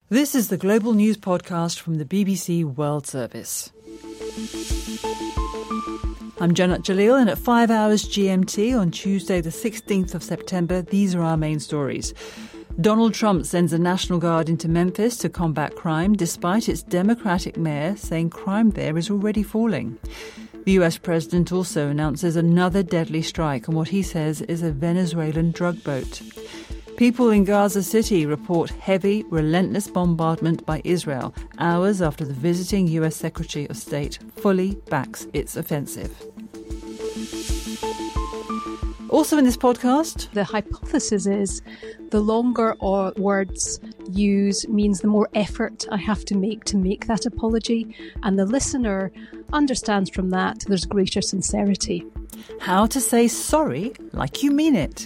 This is the Global News Podcast from the BBC World Service. I'm Janat Jalil, and at 5 hours GMT on Tuesday the 16th of September, these are our main stories. Donald Trump sends a National Guard into Memphis to combat crime, despite its Democratic mayor saying crime there is already falling. The US president also announces another deadly strike on what he says is a Venezuelan drug boat. People in Gaza City report heavy, relentless bombardment by Israel hours after the visiting US Secretary of State fully backs its offensive. Also in this podcast, the hypothesis is the longer words use means the more effort I have to make that apology, and the listener understands from that there's greater sincerity. How to say sorry like you mean it.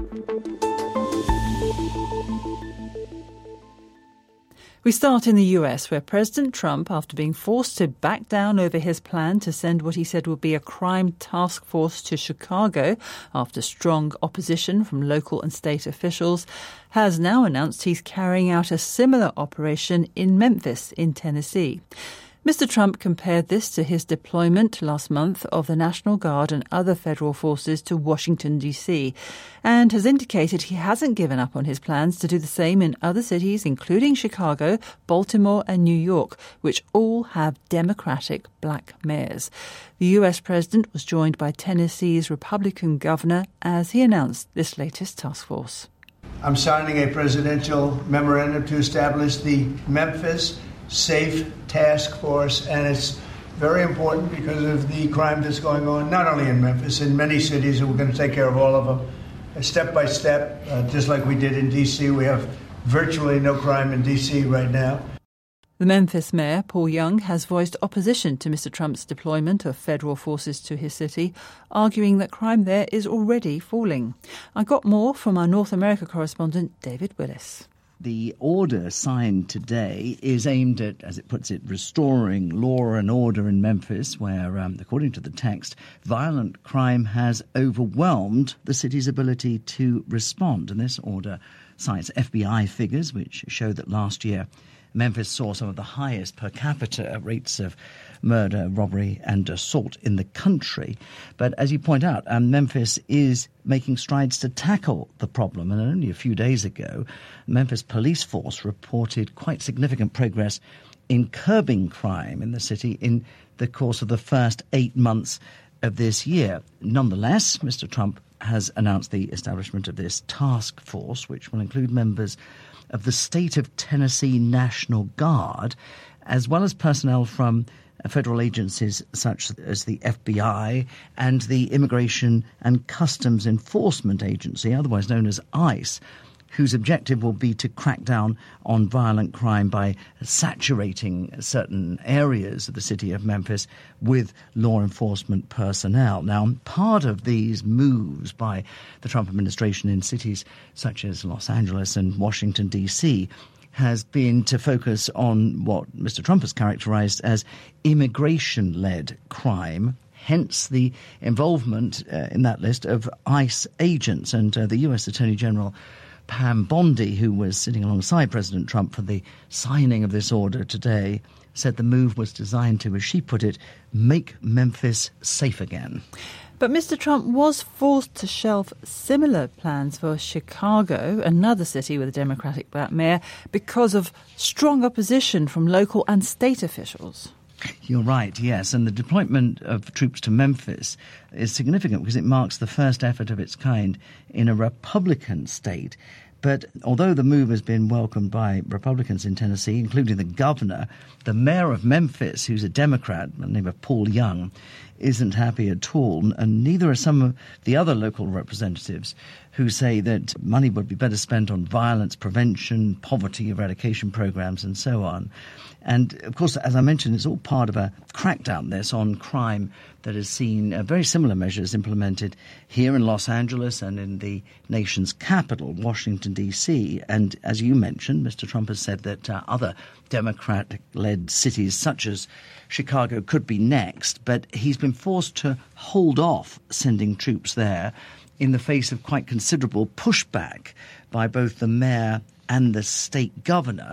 We start in the US, where President Trump, after being forced to back down over his plan to send what he said would be a crime task force to Chicago after strong opposition from local and state officials, has now announced he's carrying out a similar operation in Memphis in Tennessee. Mr. Trump compared this to his deployment last month of the National Guard and other federal forces to Washington, D.C., and has indicated he hasn't given up on his plans to do the same in other cities, including Chicago, Baltimore and New York, which all have Democratic black mayors. The U.S. president was joined by Tennessee's Republican governor as he announced this latest task force. I'm signing a presidential memorandum to establish the Memphis Safe Task Force, and it's very important because of the crime that's going on, not only in Memphis, in many cities, and we're going to take care of all of them, step by step, just like we did in D.C. We have virtually no crime in D.C. right now. The Memphis mayor, Paul Young, has voiced opposition to Mr. Trump's deployment of federal forces to his city, arguing that crime there is already falling. I got more from our North America correspondent, David Willis. The order signed today is aimed at, as it puts it, restoring law and order in Memphis, where, according to the text, violent crime has overwhelmed the city's ability to respond. And this order cites FBI figures, which show that last year Memphis saw some of the highest per capita rates of murder, robbery and assault in the country. But as you point out, Memphis is making strides to tackle the problem. And only a few days ago, Memphis police force reported quite significant progress in curbing crime in the city in the course of the first 8 months of this year. Nonetheless, Mr. Trump has announced the establishment of this task force, which will include members of the state of Tennessee National Guard, as well as personnel from federal agencies such as the FBI and the Immigration and Customs Enforcement Agency, otherwise known as ICE, whose objective will be to crack down on violent crime by saturating certain areas of the city of Memphis with law enforcement personnel. Now, part of these moves by the Trump administration in cities such as Los Angeles and Washington, D.C., has been to focus on what Mr. Trump has characterized as immigration-led crime, hence the involvement in that list of ICE agents. And the U.S. Attorney General Pam Bondi, who was sitting alongside President Trump for the signing of this order today, said the move was designed to, as she put it, make Memphis safe again. But Mr. Trump was forced to shelve similar plans for Chicago, another city with a Democratic black mayor, because of strong opposition from local and state officials. You're right, yes. And the deployment of troops to Memphis is significant because it marks the first effort of its kind in a Republican state. But although the move has been welcomed by Republicans in Tennessee, including the governor, the mayor of Memphis, who's a Democrat, by the name of Paul Young, isn't happy at all, and neither are some of the other local representatives who say that money would be better spent on violence prevention, poverty eradication programs and so on. And, of course, as I mentioned, it's all part of a crackdown this on crime that has seen very similar measures implemented here in Los Angeles and in the nation's capital, Washington, D.C. And as you mentioned, Mr. Trump has said that other Democratic-led cities such as Chicago could be next, but he's been forced to hold off sending troops there in the face of quite considerable pushback by both the mayor and the state governor,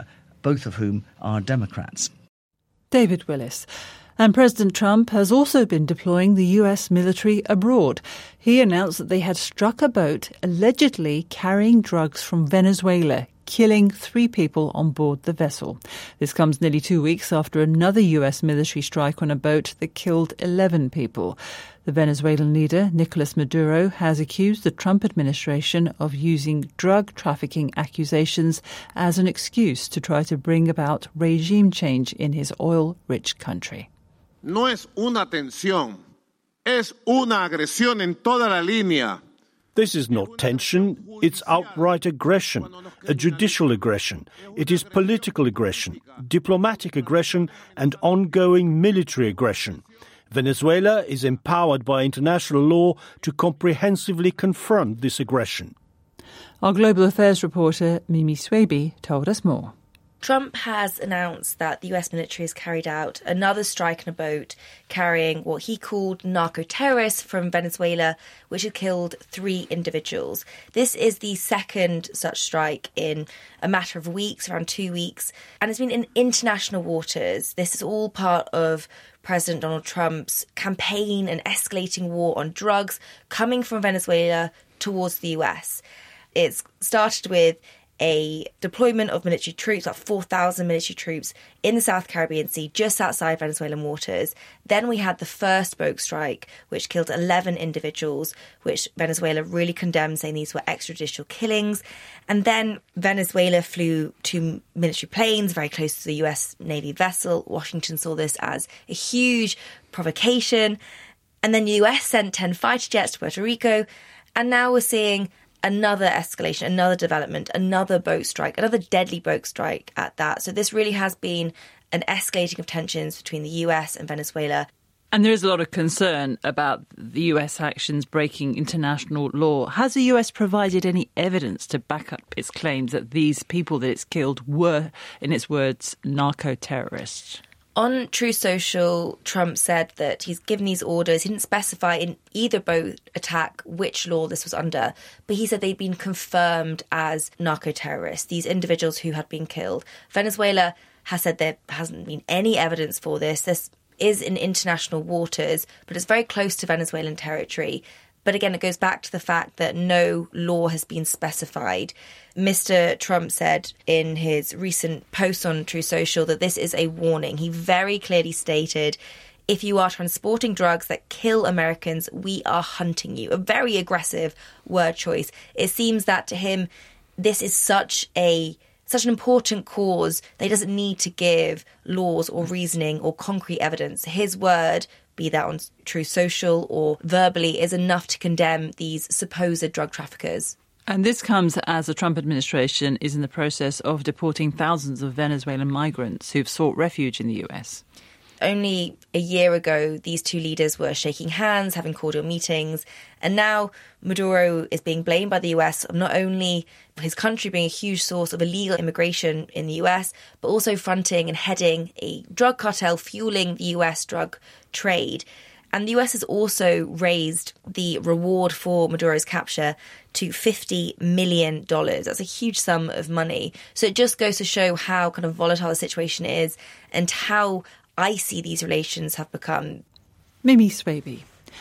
both of whom are Democrats. David Willis. And President Trump has also been deploying the US military abroad. He announced that they had struck a boat allegedly carrying drugs from Venezuela, killing 3 people on board the vessel. This comes nearly 2 weeks after another US military strike on a boat that killed 11 people. The Venezuelan leader, Nicolas Maduro, has accused the Trump administration of using drug trafficking accusations as an excuse to try to bring about regime change in his oil-rich country. No es una tensión, es una agresión en toda la línea. This is not tension, it's outright aggression, a judicial aggression. It is political aggression, diplomatic aggression, and ongoing military aggression. Venezuela is empowered by international law to comprehensively confront this aggression. Our global affairs reporter, Mimi Swaby, told us more. Trump has announced that the US military has carried out another strike on a boat carrying what he called narco-terrorists from Venezuela, which had killed 3 individuals. This is the second such strike in a matter of weeks, around 2 weeks, and it's been in international waters. This is all part of President Donald Trump's campaign and escalating war on drugs coming from Venezuela towards the US. It's started with a deployment of military troops, about 4,000 military troops in the South Caribbean Sea, just outside Venezuelan waters. Then we had the first boat strike, which killed 11 individuals, which Venezuela really condemned, saying these were extrajudicial killings. And then Venezuela flew 2 military planes very close to the US Navy vessel. Washington saw this as a huge provocation. And then the US sent 10 fighter jets to Puerto Rico. And now we're seeing another escalation, another development, another boat strike, another deadly boat strike at that. So this really has been an escalating of tensions between the US and Venezuela. And there is a lot of concern about the US actions breaking international law. Has the US provided any evidence to back up its claims that these people that it's killed were, in its words, narco-terrorists? On Truth Social, Trump said that he's given these orders. He didn't specify in either boat attack which law this was under, but he said they'd been confirmed as narco-terrorists, these individuals who had been killed. Venezuela has said there hasn't been any evidence for this. This is in international waters, but it's very close to Venezuelan territory. But again, it goes back to the fact that no law has been specified. Mr. Trump said in his recent post on Truth Social that this is a warning. He very clearly stated, if you are transporting drugs that kill Americans, we are hunting you. A very aggressive word choice. It seems that to him, this is such an important cause that he doesn't need to give laws or reasoning or concrete evidence. His word, be that on Truth Social or verbally, is enough to condemn these supposed drug traffickers. And this comes as the Trump administration is in the process of deporting thousands of Venezuelan migrants who've sought refuge in the US. Only a year ago, these 2 leaders were shaking hands, having cordial meetings, and now Maduro is being blamed by the US of not only his country being a huge source of illegal immigration in the US, but also fronting and heading a drug cartel fueling the US drug trade. And the US has also raised the reward for Maduro's capture to $50 million. That's a huge sum of money. So it just goes to show how kind of volatile the situation is and how icy these relations have become. Mimi Swaby.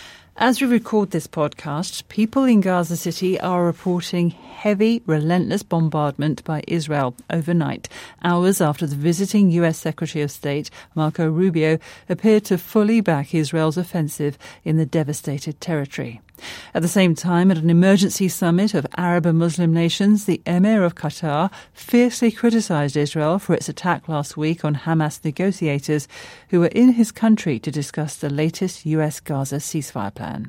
As we record this podcast, people in Gaza City are reporting heavy, relentless bombardment by Israel overnight, hours after the visiting US Secretary of State, Marco Rubio, appeared to fully back Israel's offensive in the devastated territory. At the same time, at an emergency summit of Arab and Muslim nations, the Emir of Qatar fiercely criticised Israel for its attack last week on Hamas negotiators who were in his country to discuss the latest US Gaza ceasefire plan.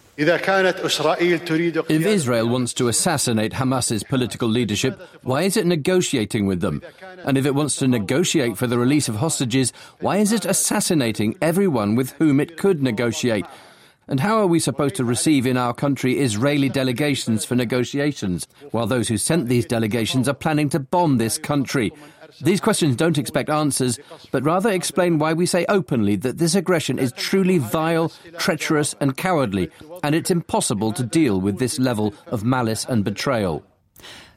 If Israel wants to assassinate Hamas's political leadership, why is it negotiating with them? And if it wants to negotiate for the release of hostages, why is it assassinating everyone with whom it could negotiate? And how are we supposed to receive in our country Israeli delegations for negotiations, while those who sent these delegations are planning to bomb this country? These questions don't expect answers, but rather explain why we say openly that this aggression is truly vile, treacherous and cowardly, and it's impossible to deal with this level of malice and betrayal.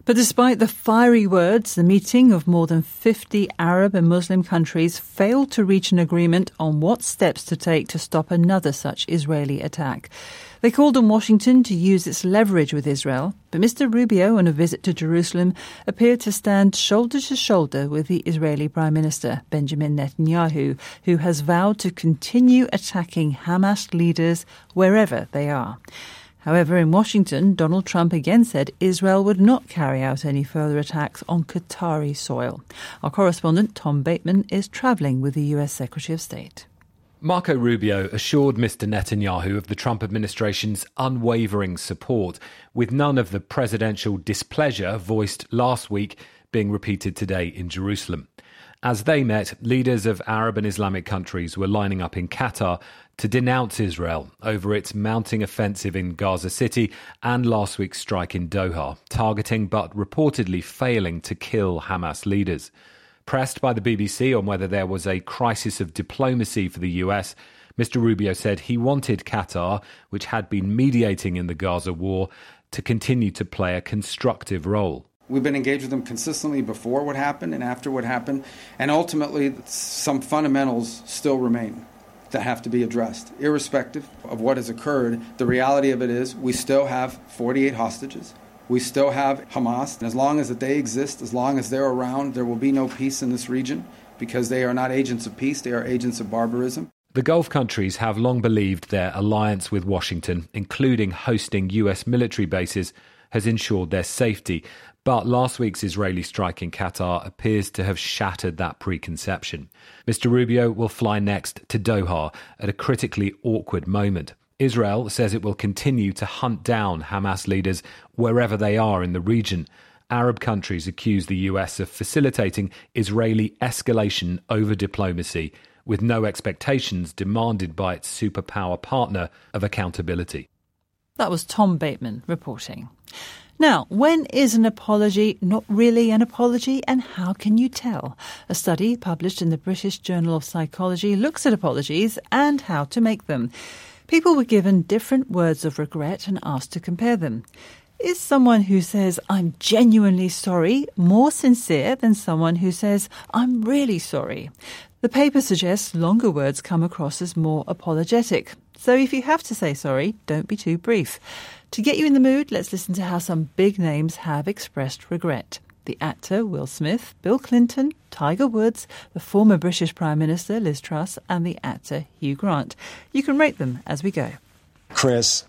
But despite the fiery words, the meeting of more than 50 Arab and Muslim countries failed to reach an agreement on what steps to take to stop another such Israeli attack. They called on Washington to use its leverage with Israel, but Mr. Rubio, on a visit to Jerusalem, appeared to stand shoulder to shoulder with the Israeli Prime Minister, Benjamin Netanyahu, who has vowed to continue attacking Hamas leaders wherever they are. However, in Washington, Donald Trump again said Israel would not carry out any further attacks on Qatari soil. Our correspondent, Tom Bateman, is travelling with the US Secretary of State. Marco Rubio assured Mr. Netanyahu of the Trump administration's unwavering support, with none of the presidential displeasure voiced last week being repeated today in Jerusalem. As they met, leaders of Arab and Islamic countries were lining up in Qatar to denounce Israel over its mounting offensive in Gaza City and last week's strike in Doha, targeting but reportedly failing to kill Hamas leaders. Pressed by the BBC on whether there was a crisis of diplomacy for the US, Mr. Rubio said he wanted Qatar, which had been mediating in the Gaza war, to continue to play a constructive role. We've been engaged with them consistently before what happened and after what happened, and ultimately some fundamentals still remain that have to be addressed. Irrespective of what has occurred, the reality of it is we still have 48 hostages. We still have Hamas, and as long as they exist, as long as they're around, there will be no peace in this region because they are not agents of peace, they are agents of barbarism. The Gulf countries have long believed their alliance with Washington, including hosting US military bases, has ensured their safety. But last week's Israeli strike in Qatar appears to have shattered that preconception. Mr. Rubio will fly next to Doha at a critically awkward moment. Israel says it will continue to hunt down Hamas leaders wherever they are in the region. Arab countries accuse the US of facilitating Israeli escalation over diplomacy, with no expectations demanded by its superpower partner of accountability. That was Tom Bateman reporting. Now, when is an apology not really an apology, and how can you tell? A study published in the British Journal of Psychology looks at apologies and how to make them. People were given different words of regret and asked to compare them. Is someone who says, "I'm genuinely sorry," more sincere than someone who says, "I'm really sorry"? The paper suggests longer words come across as more apologetic. So if you have to say sorry, don't be too brief. To get you in the mood, let's listen to how some big names have expressed regret. The actor Will Smith, Bill Clinton, Tiger Woods, the former British Prime Minister Liz Truss, and the actor Hugh Grant. You can rate them as we go. Chris,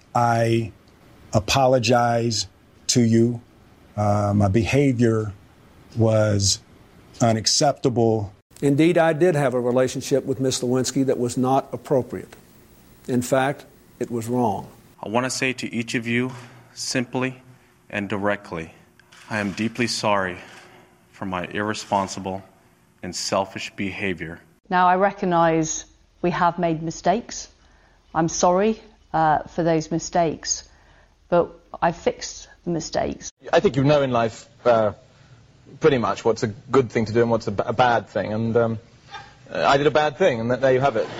I apologize to you. My behavior was unacceptable. Indeed, I did have a relationship with Ms. Lewinsky that was not appropriate. In fact, it was wrong. I want to say to each of you, simply and directly, I am deeply sorry for my irresponsible and selfish behavior. Now, I recognise we have made mistakes. I'm sorry for those mistakes, but I fixed the mistakes. I think you know in life pretty much what's a good thing to do and what's a bad thing, and I did a bad thing, and there you have it.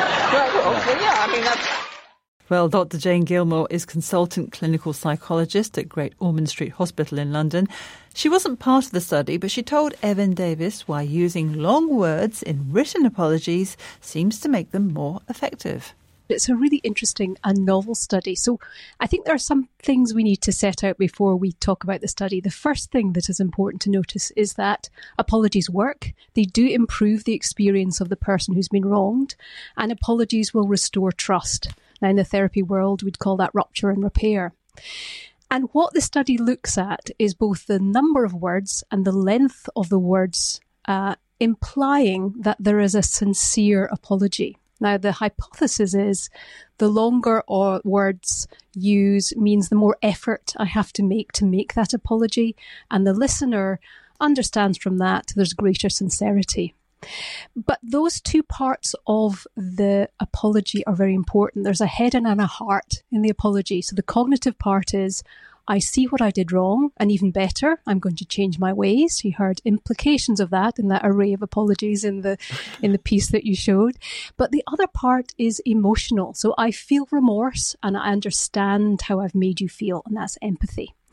Well, Dr. Jane Gilmore is consultant clinical psychologist at Great Ormond Street Hospital in London. She wasn't part of the study, but she told Evan Davis why using long words in written apologies seems to make them more effective. It's a really interesting and novel study. So I think there are some things we need to set out before we talk about the study. The first thing that is important to notice is that apologies work. They do improve the experience of the person who's been wronged, and apologies will restore trust. Now, in the therapy world, we'd call that rupture and repair. And what the study looks at is both the number of words and the length of the words, implying that there is a sincere apology. Now, the hypothesis is the longer words use means the more effort I have to make that apology, and the listener understands from that there's greater sincerity. But those two parts of the apology are very important. There's a head and a heart in the apology. So the cognitive part is, I see what I did wrong, and even better, I'm going to change my ways. You heard implications of that in that array of apologies in the piece that you showed. But the other part is emotional. So I feel remorse and I understand how I've made you feel, and that's empathy.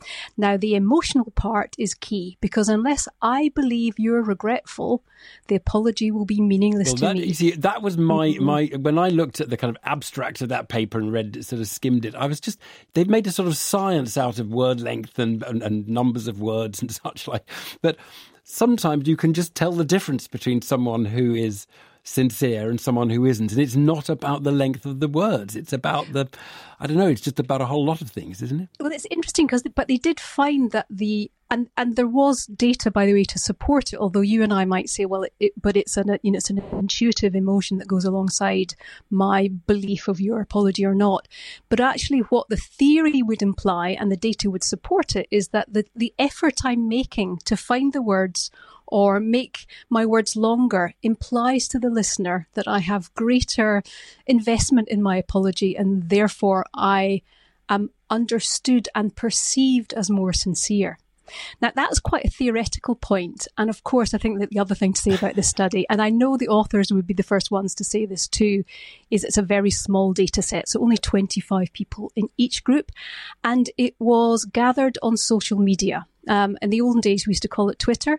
Now, the emotional part is key, because unless I believe you're regretful, the apology will be meaningless to me. You see, that was my when I looked at the kind of abstract of that paper and read, sort of skimmed it, they've made a sort of science out of word length and numbers of words and such like. But sometimes you can just tell the difference between someone who is sincere and someone who isn't. And it's not about the length of the words. It's about it's just about a whole lot of things, isn't it? Well, it's interesting but they did find that and there was data, by the way, to support it, although you and I might say, well, it's an intuitive emotion that goes alongside my belief of your apology or not. But actually what the theory would imply, and the data would support it, is that the effort I'm making to find the words or make my words longer implies to the listener that I have greater investment in my apology, and therefore I am understood and perceived as more sincere. Now, that's quite a theoretical point. And of course, I think that the other thing to say about this study, and I know the authors would be the first ones to say this too, is it's a very small data set. So only 25 people in each group. And it was gathered on social media. In the olden days, we used to call it Twitter.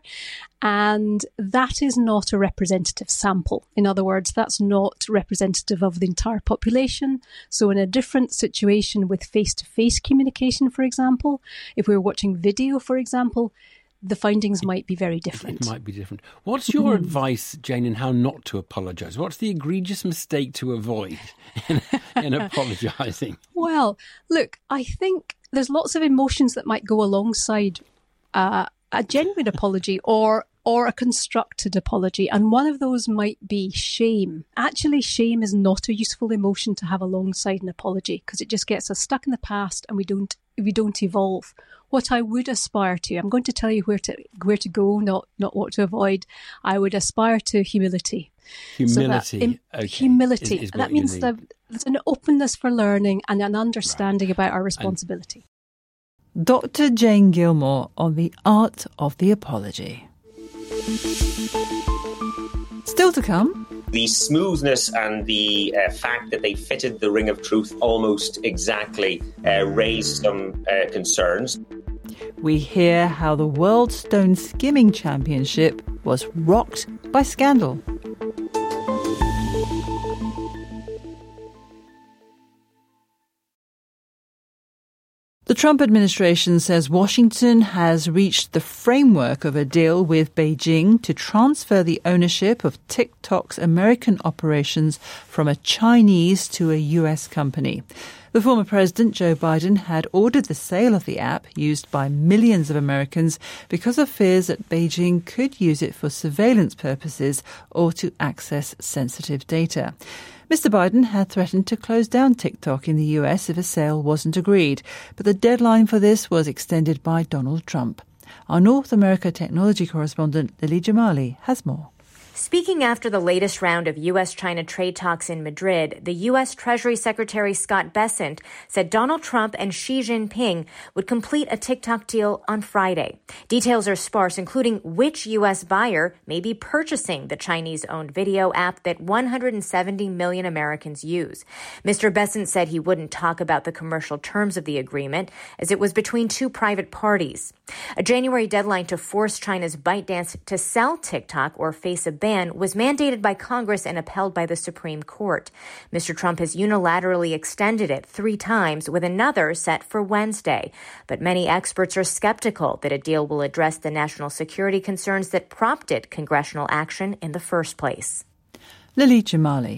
And that is not a representative sample. In other words, that's not representative of the entire population. So in a different situation with face-to-face communication, for example, if we were watching video, for example, the findings might be very different. It might be different. What's your advice, Jane, in how not to apologise? What's the egregious mistake to avoid in apologising? Well, look, I think there's lots of emotions that might go alongside a genuine apology or a constructed apology. And one of those might be shame. Actually, shame is not a useful emotion to have alongside an apology, because it just gets us stuck in the past and we don't evolve. What I would aspire to, I'm going to tell you where to go, not what to avoid. I would aspire to humility. Humility. Humility. Is that means that there's an openness for learning and an understanding about our responsibility. Dr. Jane Gilmore on the art of the apology. Still to come. The smoothness and the fact that they fitted the ring of truth almost exactly raised some concerns. We hear how the World Stone Skimming Championship was rocked by scandal. The Trump administration says Washington has reached the framework of a deal with Beijing to transfer the ownership of TikTok's American operations from a Chinese to a US company. The former president, Joe Biden, had ordered the sale of the app used by millions of Americans because of fears that Beijing could use it for surveillance purposes or to access sensitive data. Mr. Biden had threatened to close down TikTok in the US if a sale wasn't agreed, but the deadline for this was extended by Donald Trump. Our North America technology correspondent Lily Jamali has more. Speaking after the latest round of U.S.-China trade talks in Madrid, the U.S. Treasury Secretary Scott Bessent said Donald Trump and Xi Jinping would complete a TikTok deal on Friday. Details are sparse, including which U.S. buyer may be purchasing the Chinese-owned video app that 170 million Americans use. Mr. Bessent said he wouldn't talk about the commercial terms of the agreement, as it was between two private parties. A January deadline to force China's ByteDance to sell TikTok or face a ban was mandated by Congress and upheld by the Supreme Court. Mr. Trump has unilaterally extended it 3 times, with another set for Wednesday. But many experts are skeptical that a deal will address the national security concerns that prompted congressional action in the first place. Lily Jamali.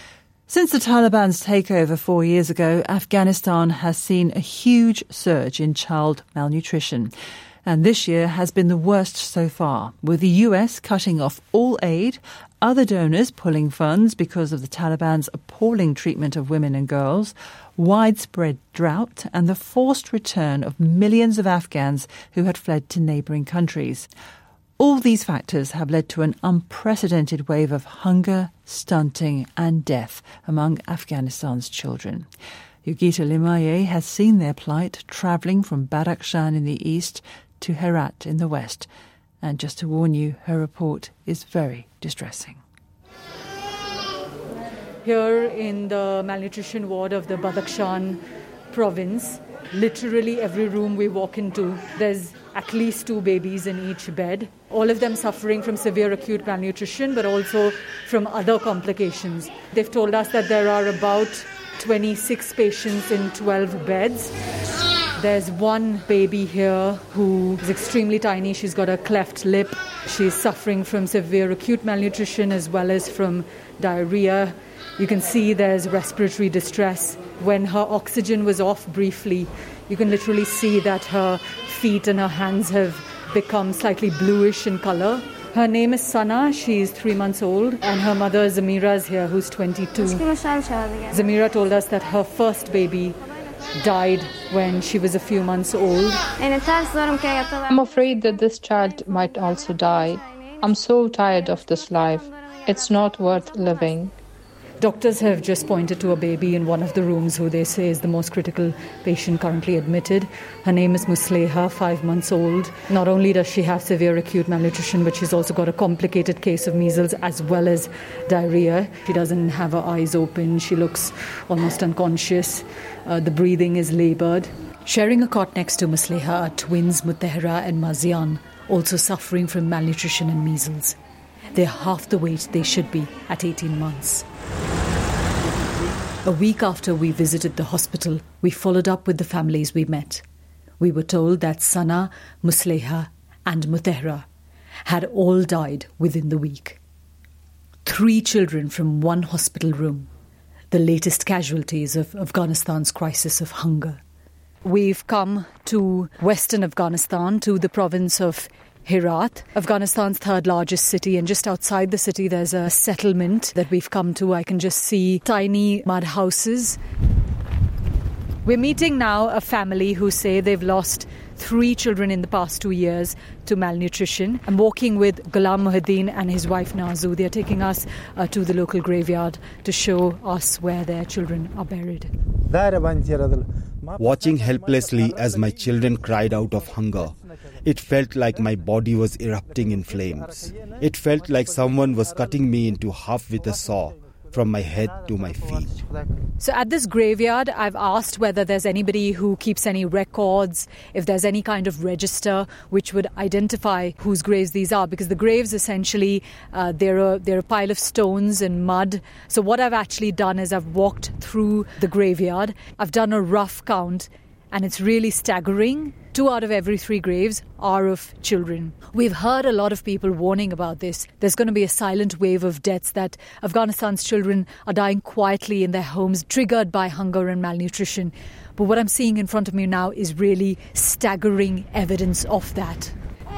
Since the Taliban's takeover 4 years ago, Afghanistan has seen a huge surge in child malnutrition. And this year has been the worst so far, with the US cutting off all aid, other donors pulling funds because of the Taliban's appalling treatment of women and girls, widespread drought, and the forced return of millions of Afghans who had fled to neighbouring countries. All these factors have led to an unprecedented wave of hunger, stunting and death among Afghanistan's children. Yogita Limaye has seen their plight travelling from Badakhshan in the east to Herat in the west. And just to warn you, her report is very distressing. Here in the malnutrition ward of the Badakhshan province, Literally every room we walk into, there's at least 2 babies in each bed, all of them suffering from severe acute malnutrition, but also from other complications. They've told us that there are about 26 patients in 12 beds. There's one baby here who is extremely tiny. She's got a cleft lip. She's suffering from severe acute malnutrition as well as from diarrhea. You can see there's respiratory distress. When her oxygen was off briefly, you can literally see that her feet and her hands have become slightly bluish in color. Her name is Sana. She's 3 months old. And her mother, Zamira, is here, who's 22. Zamira told us that her first baby died when she was a few months old. I'm afraid that this child might also die. I'm so tired of this life. It's not worth living. Doctors have just pointed to a baby in one of the rooms who they say is the most critical patient currently admitted. Her name is Musleha, 5 months old. Not only does she have severe acute malnutrition, but she's also got a complicated case of measles as well as diarrhea. She doesn't have her eyes open. She looks almost unconscious. The breathing is laboured. Sharing a cot next to Musleha are twins Mutahira and Mazian, also suffering from malnutrition and measles. They're half the weight they should be at 18 months. A week after we visited the hospital, we followed up with the families we met. We were told that Sana, Musleha and Mutahira had all died within the week. 3 children from one hospital room, the latest casualties of Afghanistan's crisis of hunger. We've come to western Afghanistan, to the province of Herat, Afghanistan's 3rd largest city, and just outside the city there's a settlement that we've come to. I can just see tiny mud houses. We're meeting now a family who say they've lost 3 children in the past 2 years to malnutrition. I'm walking with Ghulam Muhyiddin and his wife Nazu. They're taking us to the local graveyard to show us where their children are buried. Watching helplessly as my children cried out of hunger, it felt like my body was erupting in flames. It felt like someone was cutting me into half with a saw, from my head to my feet. So at this graveyard, I've asked whether there's anybody who keeps any records, if there's any kind of register which would identify whose graves these are, because the graves essentially, they're a pile of stones and mud. So what I've actually done is I've walked through the graveyard. I've done a rough count, and it's really staggering. 2 out of every 3 graves are of children. We've heard a lot of people warning about this. There's going to be a silent wave of deaths, that Afghanistan's children are dying quietly in their homes, triggered by hunger and malnutrition. But what I'm seeing in front of me now is really staggering evidence of that.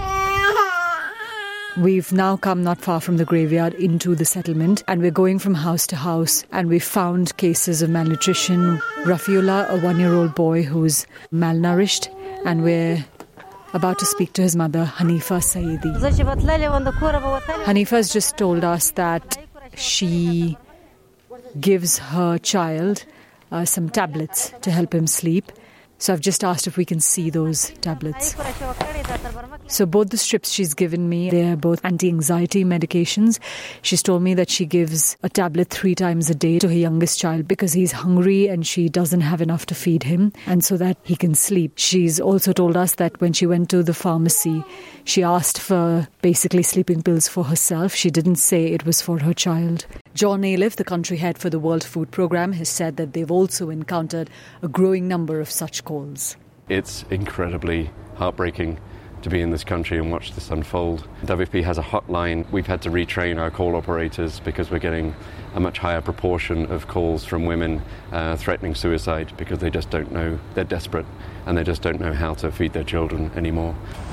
We've now come not far from the graveyard into the settlement, and we're going from house to house, and we've found cases of malnutrition. Rafiullah, a 1-year-old boy who's malnourished, and we're about to speak to his mother, Hanifa Saidi. Hanifa's just told us that she gives her child some tablets to help him sleep. So I've just asked if we can see those tablets. So both the strips she's given me, they're both anti-anxiety medications. She's told me that she gives a tablet 3 times a day to her youngest child because he's hungry and she doesn't have enough to feed him, and so that he can sleep. She's also told us that when she went to the pharmacy, she asked for basically sleeping pills for herself. She didn't say it was for her child. John Aliff, the country head for the World Food Programme, has said that they've also encountered a growing number of such calls. It's incredibly heartbreaking to be in this country and watch this unfold. WFP has a hotline. We've had to retrain our call operators because we're getting a much higher proportion of calls from women threatening suicide because they just don't know, they're desperate, and they just don't know how to feed their children anymore.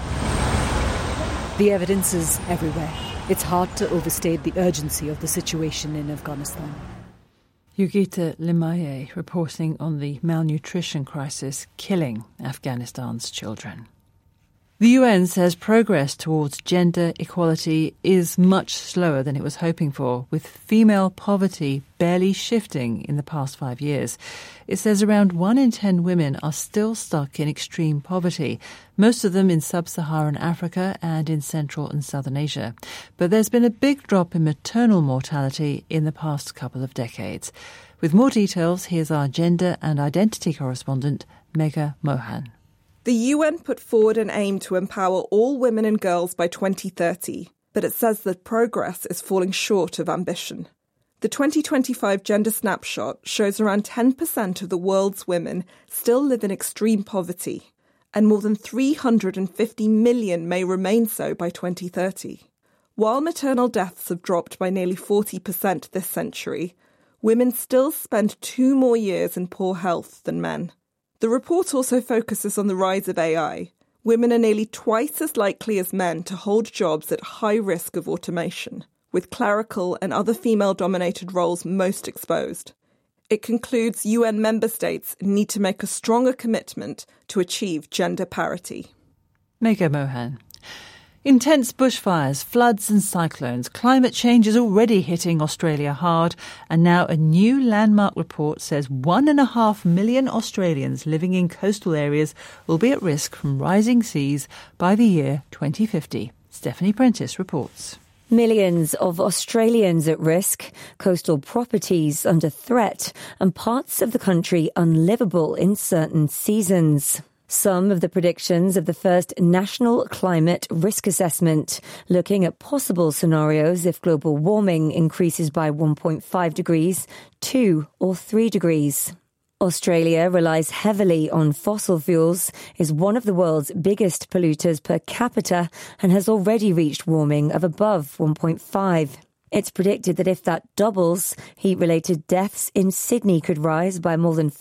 The evidence is everywhere. It's hard to overstate the urgency of the situation in Afghanistan. Yogita Limaye reporting on the malnutrition crisis killing Afghanistan's children. The UN says progress towards gender equality is much slower than it was hoping for, with female poverty barely shifting in the past 5 years. It says around 1 in 10 women are still stuck in extreme poverty, most of them in sub-Saharan Africa and in Central and Southern Asia. But there's been a big drop in maternal mortality in the past couple of decades. With more details, here's our gender and identity correspondent, Megha Mohan. The UN put forward an aim to empower all women and girls by 2030, but it says that progress is falling short of ambition. The 2025 Gender Snapshot shows around 10% of the world's women still live in extreme poverty, and more than 350 million may remain so by 2030. While maternal deaths have dropped by nearly 40% this century, women still spend 2 more years in poor health than men. The report also focuses on the rise of AI. Women are nearly twice as likely as men to hold jobs at high risk of automation, with clerical and other female-dominated roles most exposed. It concludes UN member states need to make a stronger commitment to achieve gender parity. Megha Mohan. Intense bushfires, floods and cyclones. Climate change is already hitting Australia hard, and now a new landmark report says 1.5 million Australians living in coastal areas will be at risk from rising seas by the year 2050. Stephanie Prentice reports. Millions of Australians at risk, coastal properties under threat, and parts of the country unlivable in certain seasons. Some of the predictions of the first National Climate Risk Assessment, looking at possible scenarios if global warming increases by 1.5 degrees, 2 or 3 degrees. Australia relies heavily on fossil fuels, is one of the world's biggest polluters per capita, and has already reached warming of above 1.5. It's predicted that if that doubles, heat-related deaths in Sydney could rise by more than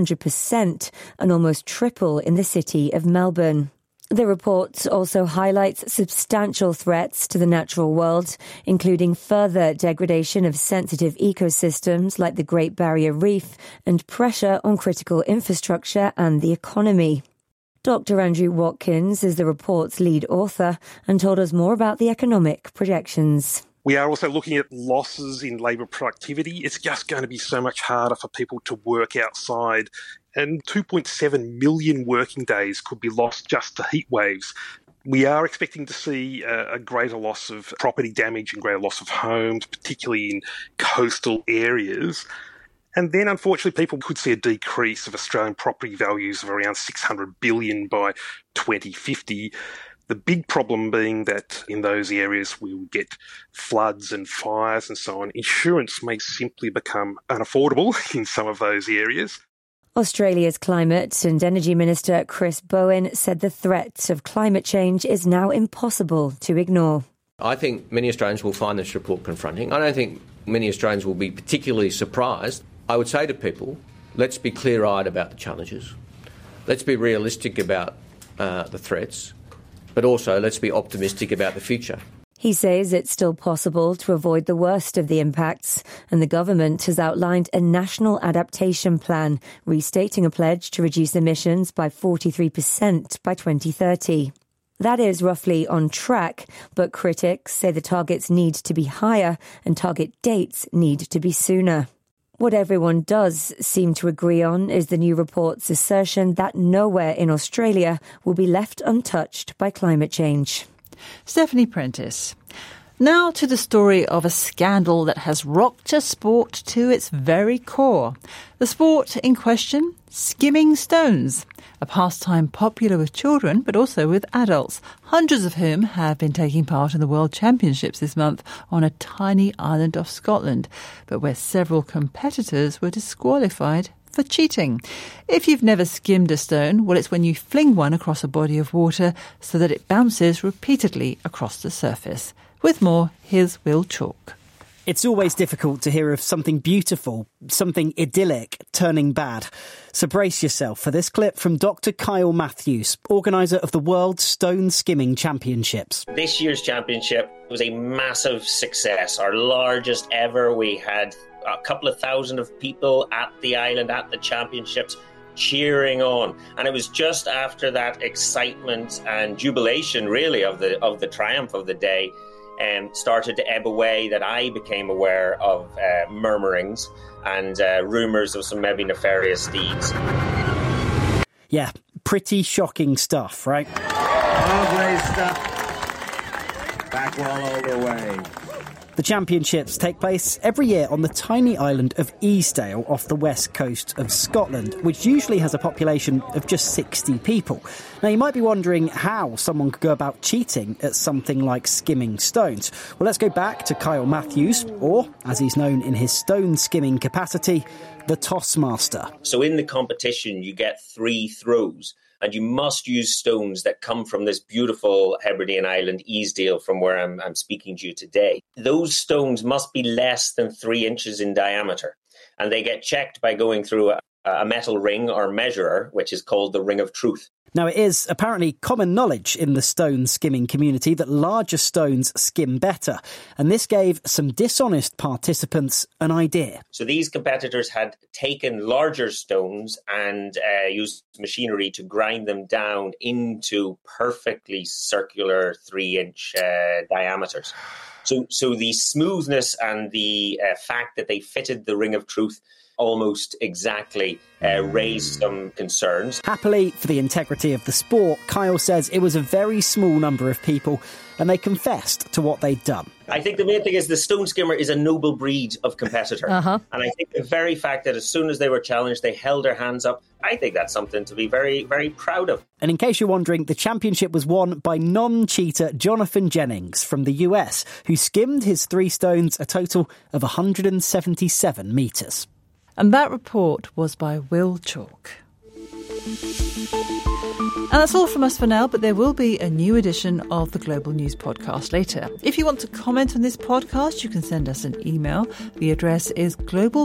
400% and almost triple in the city of Melbourne. The report also highlights substantial threats to the natural world, including further degradation of sensitive ecosystems like the Great Barrier Reef and pressure on critical infrastructure and the economy. Dr. Andrew Watkins is the report's lead author and told us more about the economic projections. We are also looking at losses in labour productivity. It's just going to be so much harder for people to work outside, and 2.7 million working days could be lost just to heat waves. We are expecting to see a greater loss of property damage and greater loss of homes, particularly in coastal areas. And then, unfortunately, people could see a decrease of Australian property values of around $600 billion by 2050. The big problem being that in those areas we will get floods and fires and so on. Insurance may simply become unaffordable in some of those areas. Australia's Climate and Energy Minister Chris Bowen said the threat of climate change is now impossible to ignore. I think many Australians will find this report confronting. I don't think many Australians will be particularly surprised. I would say to people, let's be clear-eyed about the challenges. Let's be realistic about the threats. But also, let's be optimistic about the future. He says it's still possible to avoid the worst of the impacts, and the government has outlined a national adaptation plan, restating a pledge to reduce emissions by 43% by 2030. That is roughly on track, but critics say the targets need to be higher and target dates need to be sooner. What everyone does seem to agree on is the new report's assertion that nowhere in Australia will be left untouched by climate change. Stephanie Prentice. Now to the story of a scandal that has rocked a sport to its very core. The sport in question, skimming stones, a pastime popular with children but also with adults, hundreds of whom have been taking part in the World Championships this month on a tiny island off Scotland, but where several competitors were disqualified for cheating. If you've never skimmed a stone, well, it's when you fling one across a body of water so that it bounces repeatedly across the surface. With more, here's Will Chalk. It's always difficult to hear of something beautiful, something idyllic, turning bad. So brace yourself for this clip from Dr. Kyle Matthews, organiser of the World Stone Skimming Championships. This year's championship was a massive success, our largest ever. We had a couple of thousand of people at the island at the championships. cheering on. And it was just after that excitement and jubilation, really, of the triumph of the day started to ebb away that I became aware of murmurings and rumours of some maybe nefarious deeds. Yeah, pretty shocking stuff, right? Ugly stuff. Back wall all the way. The championships take place every year on the tiny island of Easdale off the west coast of Scotland, which usually has a population of just 60 people. Now, you might be wondering how someone could go about cheating at something like skimming stones. Well, let's go back to Kyle Matthews, or, as he's known in his stone skimming capacity, the Tossmaster. So in the competition, you get 3 throws. And you must use stones that come from this beautiful Hebridean island, Easdale, from where I'm speaking to you today. Those stones must be less than 3 inches in diameter. And they get checked by going through a metal ring or measurer, which is called the Ring of Truth. Now, it is apparently common knowledge in the stone skimming community that larger stones skim better. And this gave some dishonest participants an idea. So these competitors had taken larger stones and used machinery to grind them down into perfectly circular 3-inch diameters. So the smoothness and the fact that they fitted the Ring of Truth almost exactly raised some concerns. Happily, for the integrity of the sport, Kyle says it was a very small number of people and they confessed to what they'd done. I think the main thing is the stone skimmer is a noble breed of competitor. And I think the very fact that as soon as they were challenged, they held their hands up, I think that's something to be very, very proud of. And in case you're wondering, the championship was won by non-cheater Jonathan Jennings from the US, who skimmed his 3 stones a total of 177 metres. And that report was by Will Chalk. And that's all from us for now, but there will be a new edition of the Global News Podcast later. If you want to comment on this podcast, you can send us an email. The address is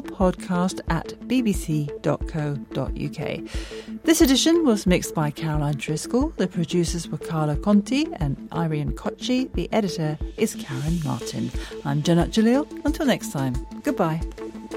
globalpodcast@bbc.co.uk. This edition was mixed by Caroline Driscoll. The producers were Carla Conti and Irene Kochi. The editor is Karen Martin. I'm Janat Jalil. Until next time, goodbye.